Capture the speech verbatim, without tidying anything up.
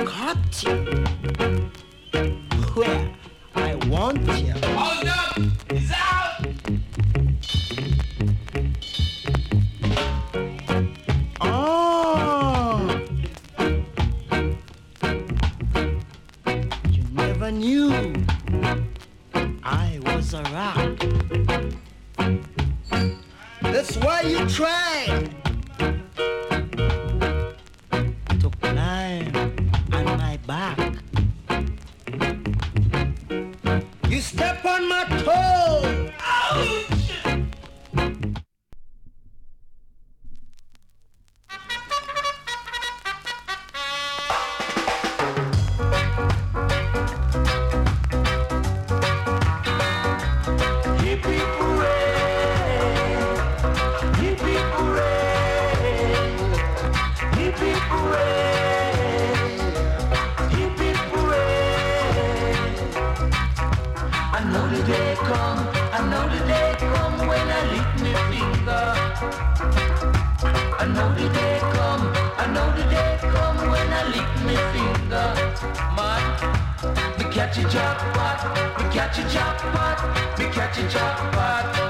caught you where I want you. Hold up! He's out! Oh! You never knew I was a rock. That's why you tried to climb on my back. You step on my toe. Ouch! I know the day come, I know the day come when I lick my finger. Man, me catch a jackpot, me catch a jackpot, me catch a jackpot.